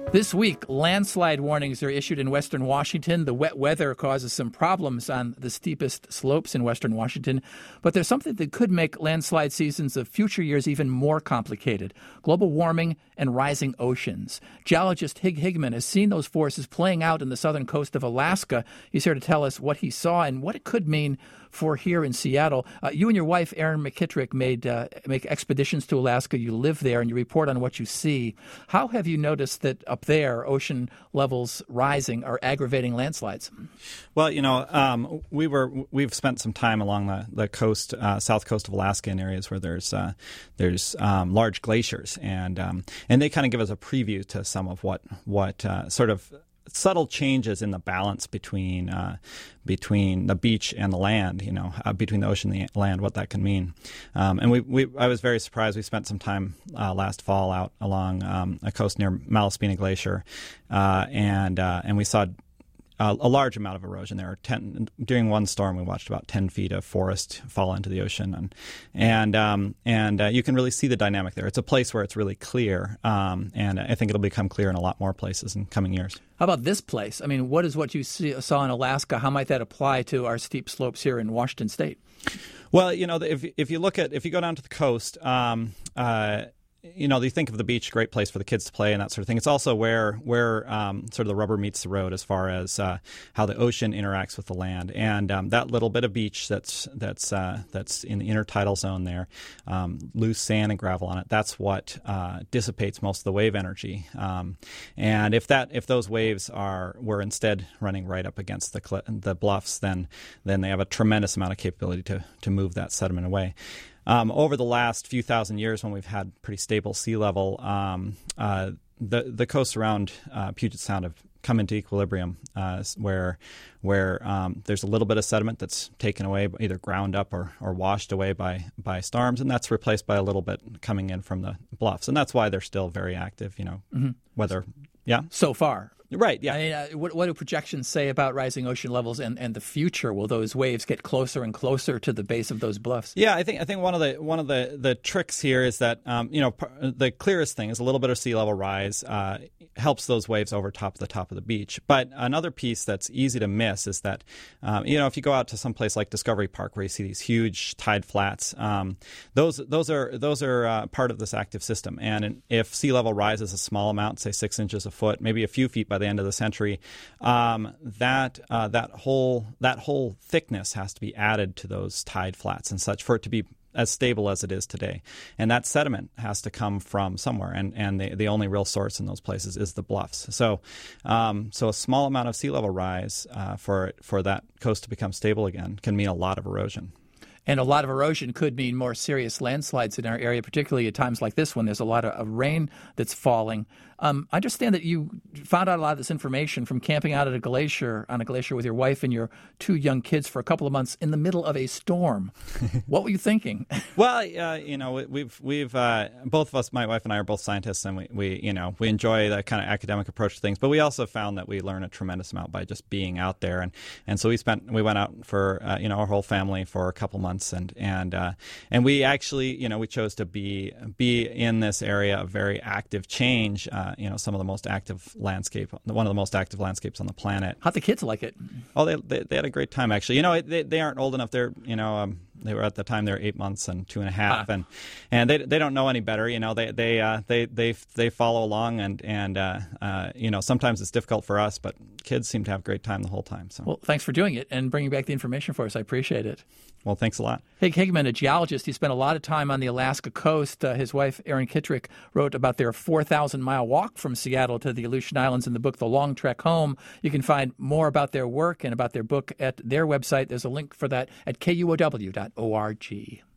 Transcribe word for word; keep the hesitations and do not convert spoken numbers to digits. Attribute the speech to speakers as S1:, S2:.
S1: This week, landslide warnings are issued in western Washington. The wet weather causes some problems on the steepest slopes in western Washington. But there's something that could make landslide seasons of future years even more complicated: global warming and rising oceans. Geologist Hig Higman has seen those forces playing out in the southern coast of Alaska. He's here to tell us what he saw and what it could mean for here in Seattle. Uh, you and your wife, Erin McKittrick, made uh, make expeditions to Alaska. You live there and you report on what you see. How have you noticed that up there, ocean levels rising are aggravating landslides?
S2: Well, you know, um, we were we've spent some time along the the coast, uh, south coast of Alaska, in areas where there's uh, there's um, large glaciers, and um, and they kind of give us a preview to some of what what uh, sort of subtle changes in the balance between uh, between the beach and the land, you know, uh, between the ocean and the land, what that can mean. Um, and we, we, I was very surprised. We spent some time uh, last fall out along um, a coast near Malaspina Glacier, uh, and uh, and we saw Uh, a large amount of erosion. There are ten during one storm. We watched about ten feet of forest fall into the ocean, and and um, and uh, you can really see the dynamic there. It's a place where it's really clear, um, and I think it'll become clear in a lot more places in coming years.
S1: How about this place? I mean, what is what you see, saw in Alaska? How might that apply to our steep slopes here in Washington State?
S2: Well, you know, if if you look at if you go down to the coast. Um, uh, You know, you think of the beach, great place for the kids to play and that sort of thing. It's also where where um, sort of the rubber meets the road as far as uh, how the ocean interacts with the land. And um, that little bit of beach that's that's uh, that's in the intertidal zone there, um, loose sand and gravel on it. That's what uh, dissipates most of the wave energy. Um, and if that if those waves are were instead running right up against the cl- the bluffs, then then they have a tremendous amount of capability to to move that sediment away. Um, over the last few thousand years, when we've had pretty stable sea level, um, uh, the the coasts around uh, Puget Sound have come into equilibrium, uh, where where um, there's a little bit of sediment that's taken away, either ground up or, or washed away by by storms, and that's replaced by a little bit coming in from the bluffs, and that's why they're still very active. You know, mm-hmm. whether yeah,
S1: so far.
S2: Right, yeah.
S1: I mean, uh, what, what do projections say about rising ocean levels and, and the future? Will those waves get closer and closer to the base of those bluffs?
S2: Yeah, I think I think one of the one of the, the tricks here is that um, you know the clearest thing is a little bit of sea level rise uh, helps those waves overtop the top of the beach. But another piece that's easy to miss is that um, you know if you go out to some place like Discovery Park where you see these huge tide flats, um, those those are those are uh, part of this active system. And if sea level rises a small amount, say six inches a foot, maybe a few feet by the end of the century, um, that uh, that whole that whole thickness has to be added to those tide flats and such for it to be as stable as it is today. And that sediment has to come from somewhere, and, and the, the only real source in those places is the bluffs. So um, so a small amount of sea level rise uh, for for that coast to become stable again can mean a lot of erosion.
S1: And a lot of erosion could mean more serious landslides in our area, particularly at times like this when there's a lot of, of rain that's falling. Um, I understand that you found out a lot of this information from camping out at a glacier, on a glacier with your wife and your two young kids for a couple of months in the middle of a storm. What were you thinking?
S2: Well, uh, you know, we've we've uh, both of us, my wife and I, are both scientists, and we, we you know we enjoy that kind of academic approach to things. But we also found that we learn a tremendous amount by just being out there, and, and so we spent we went out for uh, you know our whole family for a couple months, and and uh, and we actually you know we chose to be be in this area of very active change. Uh, you know, some of the most active landscape, one of the most active landscapes on the planet.
S1: How'd the kids like it?
S2: Oh, they they, they had a great time, actually. You know, they they aren't old enough. They're you know. Um, They were at the time they were eight months and two and a half, ah. and and they they don't know any better. You know, they they uh, they they they follow along, and and uh, uh, you know sometimes it's difficult for us, but kids seem to have a great time the whole time. So
S1: well, thanks for doing it and bringing back the information for us. I appreciate it.
S2: Well, thanks a lot.
S1: Hig Higman, a geologist, he spent a lot of time on the Alaska coast. Uh, his wife, Erin Kittrick, wrote about their four thousand mile walk from Seattle to the Aleutian Islands in the book The Long Trek Home. You can find more about their work and about their book at their website. There's a link for that at K U O W dot org.